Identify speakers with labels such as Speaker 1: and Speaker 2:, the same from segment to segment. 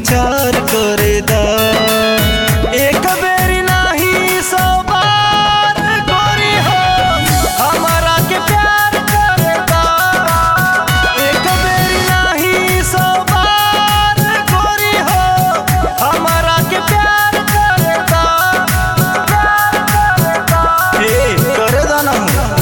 Speaker 1: विचार करे दा। एक बेरी नाही 100 बार गोरी हो हमारा के प्यार करे दा। एक बेरी नाही 100 बार गोरी हो हमारा के प्यार करे दा। करे दा ना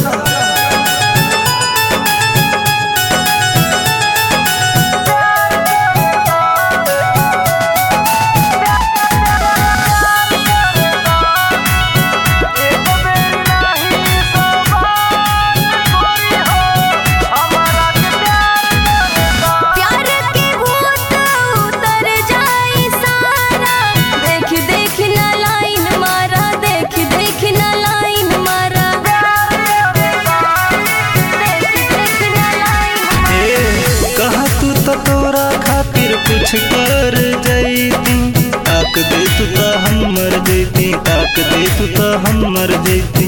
Speaker 1: तोरा खातिर कुछ कर जैती। ताक दे तू ता हम मर जैती। ताक दे तू ता हम मर जैती।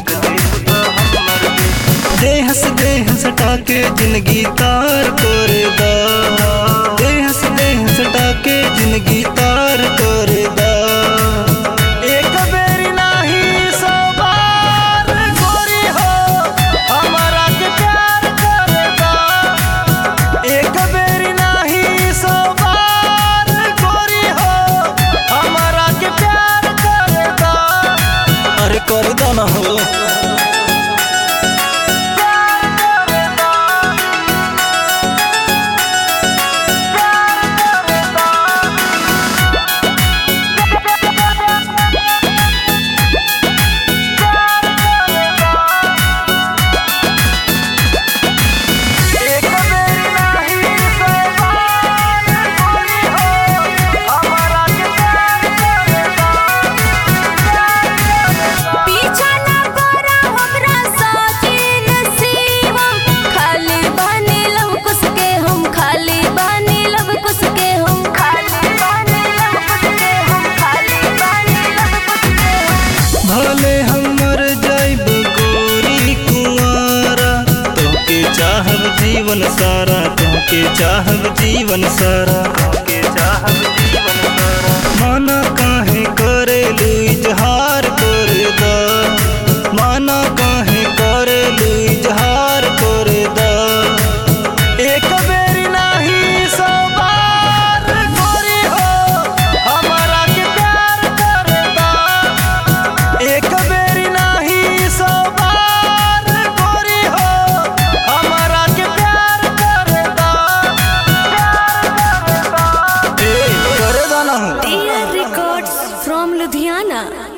Speaker 1: देह सटाके जिंदगी तार करे दा। देह सटाके जिंदगी तार करे दा। एक बेरी नाही 100 बार गोरी हो हमारा के प्यार करे दा। एक बेरी नाही 100 बार गोरी हो हमारा के प्यार करे दा। अरे कर दा ना हो भले हमर जाइब गोरी कुंवारा। तोहके चाहब जीवन सारा। तोहके चाहब जीवन सारा। माना काहे करेलू इजहार करे दा। माना काहे करेलू इजहार करे दा। एक बेरी नाही 100 बार गोरी हो हमारा के प्यार करे दा। एक बेरी नाही 100 बार गोरी हो हमारा के प्यार करे दा। करे दा ना
Speaker 2: Dear Records from Ludhiana।